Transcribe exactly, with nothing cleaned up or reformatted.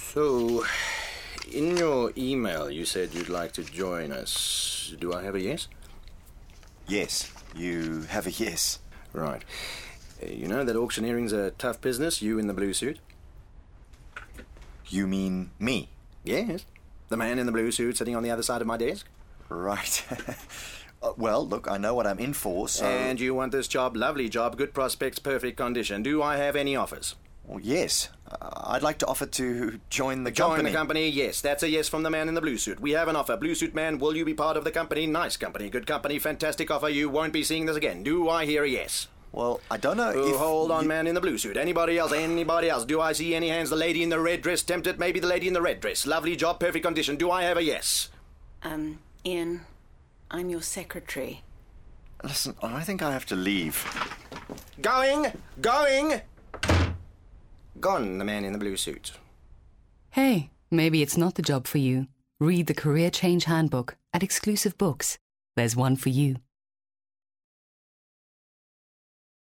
So, in your email, you said you'd like to join us. Do I have a yes? Yes, you have a yes. Right. Uh, you know that auctioneering's a tough business, you in the blue suit? You mean me? Yes. The man in the blue suit sitting on the other side of my desk? Right. uh, well, look, I know what I'm in for, so... And you want this job, lovely job, good prospects, perfect condition. Do I have any offers? Well, yes. Uh, I'd like to offer to join the Join company. the company, yes. That's a yes from the man in the blue suit. We have an offer. Blue suit man, will you be part of the company? Nice company, good company, fantastic offer. You won't be seeing this again. Do I hear a yes? Well, I don't know Oh, if... hold on, you... man in the blue suit. Anybody else? Anybody else? Do I see any hands? The lady in the red dress tempted? Maybe the lady in the red dress. Lovely job, perfect condition. Do I have a yes? Um, Ian, I'm your secretary. Listen, I think I have to leave. Going! Going! Gone, the man in the blue suit. Hey, maybe it's not the job for you. Read the Career Change Handbook at Exclusive Books. There's one for you.